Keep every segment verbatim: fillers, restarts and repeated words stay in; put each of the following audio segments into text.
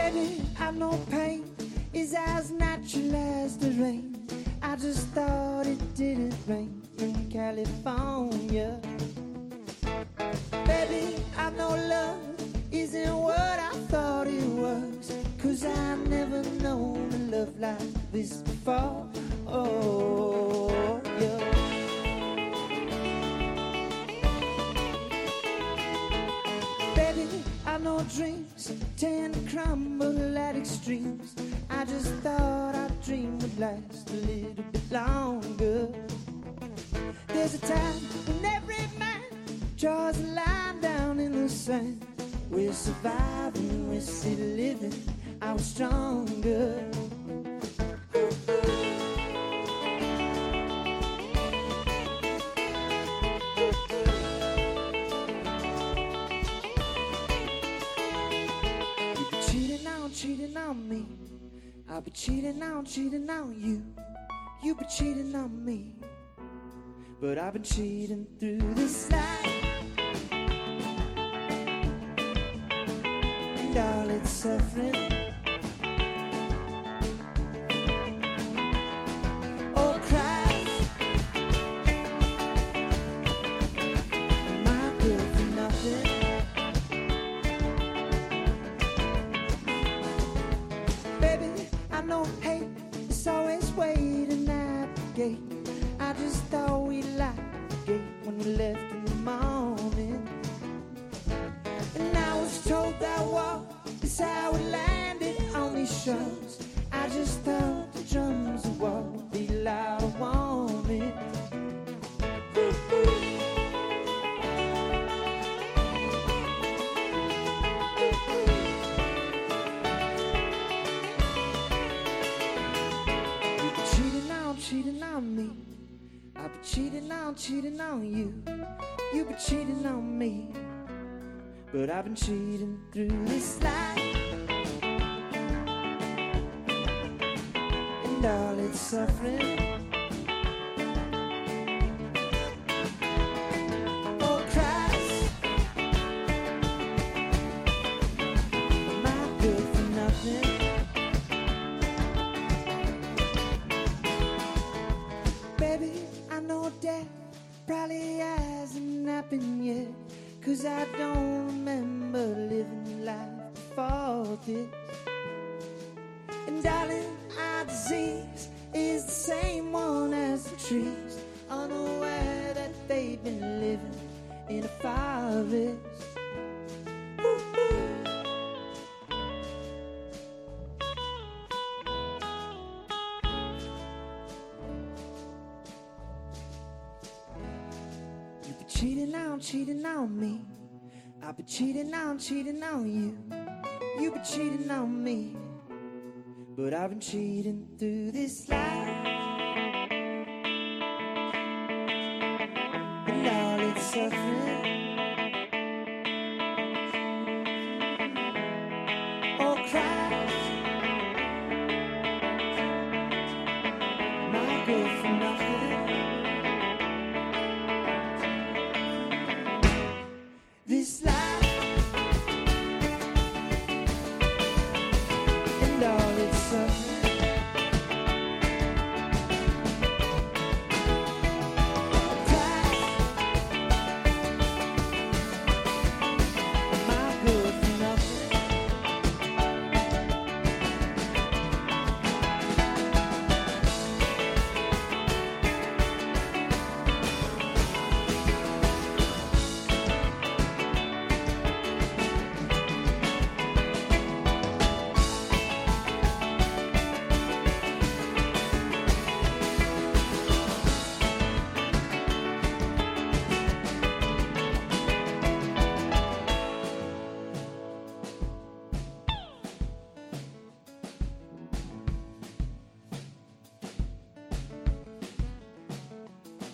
Baby, I know pain is as natural as the rain. I just thought it didn't rain in California. Baby, I know love isn't what I thought it was, 'cause I never known a love like this before. Oh, yeah. Baby, I know dreams tend to crumble at extremes. I just thought our dream would last a little bit longer. There's a time when every man draws a line down in the sand. We're surviving, we're still living, I was stronger. You be cheating on, cheating on me. I'll be cheating on, cheating on you. You be cheating on me, but I've been cheating through this life. And all its suffering, oh Christ, am I good for nothing? Baby, I know hate is always waiting at the gate. I just thought we locked the gate when we left in the morning. And I was told that walk is how we landed on these shores. I just thought the drums of war would be loud and warming. You be cheating on, cheating on me. I've been cheating on, cheating on you. You've been cheating on me, but I've been cheating through this life. And all its suffering, oh Christ, am I good for nothing? Baby, I know death probably hasn't happened yet, 'cause I don't remember living life before this. And darling, our disease is the same one as the trees, unaware that they've been living in a forest. You've been cheating on, cheating on me. I've been cheating on, cheating on you. You've been cheating on me, but I've been cheating through this life. And all its suffering, oh Christ, am I good for nothing? This life and all its suffering, Christ, am I good for nothing?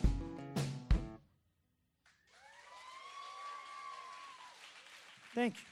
Thank you.